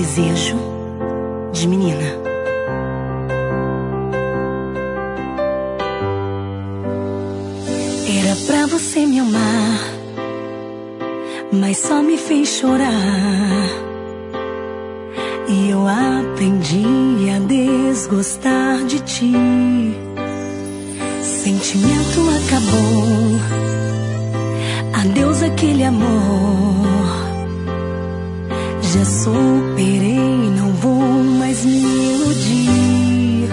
desejo de menina. Era pra você me amar, mas só me fez chorar. E eu aprendi a desgostar de ti. Sentimento acabou, adeus aquele amor. Já superei, não vou mais me iludir.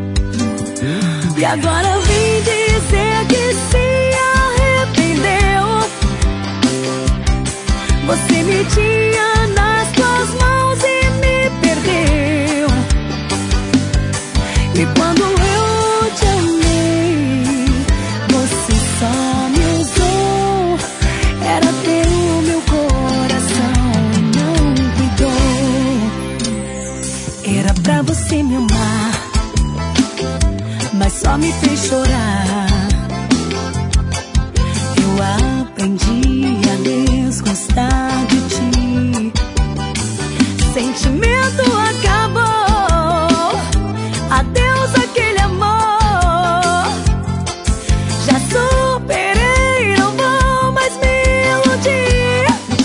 E agora vem dizer que se arrependeu. Você me tinha nas tuas mãos e me perdeu. E quando eu te amei, você só me usou. Era teu meu coração e não cuidou. Era pra você me amar, mas só me fez chorar. Eu aprendi a desgostar de ti. Sentimento acabou, adeus aquele amor. Já superei, não vou mais me iludir.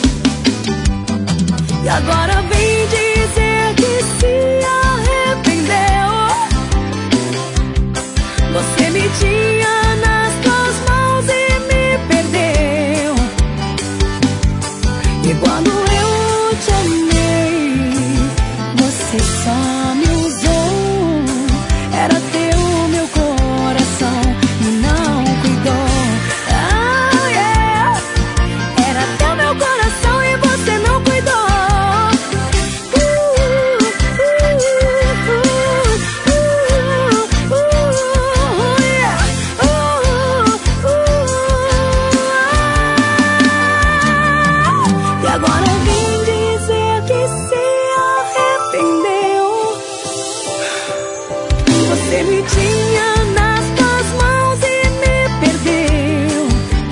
E agora vem dizer que se arrependeu. Você me tinha nas tuas mãos e me perdeu. E quando eu te amei, você só me usou. Era teu meu coração e não cuidou. Ah, yeah. Era teu meu coração e você não cuidou. E agora vem dizer que se arrependeu. Você me tinha nas tuas mãos e me perdeu.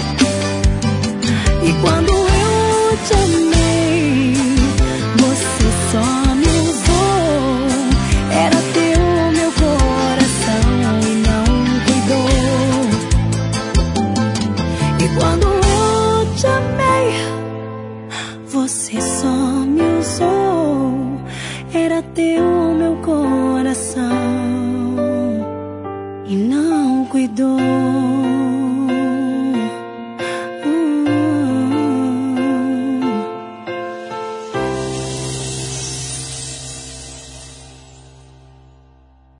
E quando eu te amei, você só me usou. Era teu meu coração e não cuidou. E quando eu te amei, você só me usou. Era teu meu coração e não cuidou.